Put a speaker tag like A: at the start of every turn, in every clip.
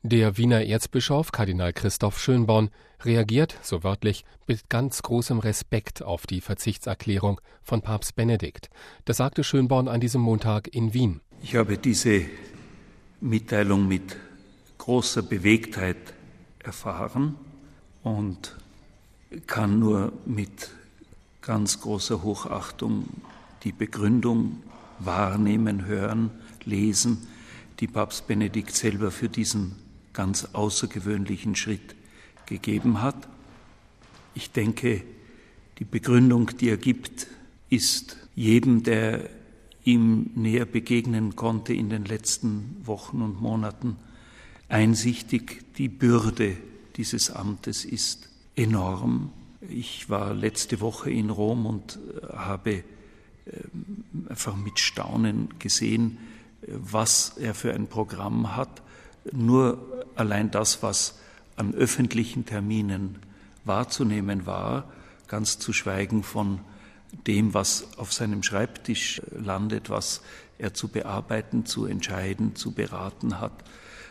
A: Der Wiener Erzbischof Kardinal Christoph Schönborn reagiert, so wörtlich, mit ganz großem Respekt auf die Verzichtserklärung von Papst Benedikt. Das sagte Schönborn an diesem Montag in Wien.
B: Ich habe diese Mitteilung mit großer Bewegtheit erfahren und kann nur mit ganz großer Hochachtung die Begründung wahrnehmen, hören, lesen, die Papst Benedikt selber für diesen ganz außergewöhnlichen Schritt gegeben hat. Ich denke, die Begründung, die er gibt, ist jedem, der ihm näher begegnen konnte in den letzten Wochen und Monaten, einsichtig. Die Bürde dieses Amtes ist enorm. Ich war letzte Woche in Rom und habe einfach mit Staunen gesehen, was er für ein Programm hat. Nur allein das, was an öffentlichen Terminen wahrzunehmen war, ganz zu schweigen von dem, was auf seinem Schreibtisch landet, was er zu bearbeiten, zu entscheiden, zu beraten hat,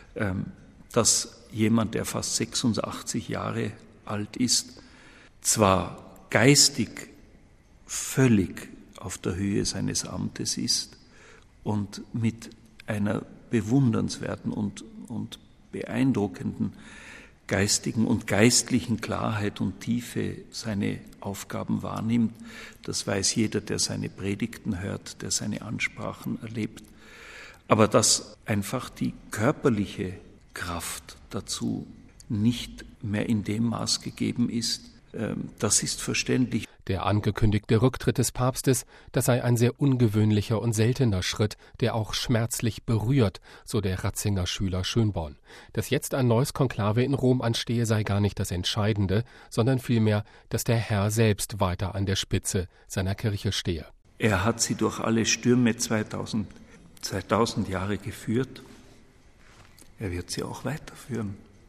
B: dass jemand, der fast 86 Jahre alt ist, zwar geistig völlig auf der Höhe seines Amtes ist und mit einer bewundernswerten und beeindruckenden geistigen und geistlichen Klarheit und Tiefe seine Aufgaben wahrnimmt. Das weiß jeder, der seine Predigten hört, der seine Ansprachen erlebt. Aber dass einfach die körperliche Kraft dazu nicht mehr in dem Maß gegeben ist, das ist verständlich.
A: Der angekündigte Rücktritt des Papstes, das sei ein sehr ungewöhnlicher und seltener Schritt, der auch schmerzlich berührt, so der Ratzinger Schüler Schönborn. Dass jetzt ein neues Konklave in Rom anstehe, sei gar nicht das Entscheidende, sondern vielmehr, dass der Herr selbst weiter an der Spitze seiner Kirche stehe.
B: Er hat sie durch alle Stürme 2000 Jahre geführt. Er wird sie auch weiterführen.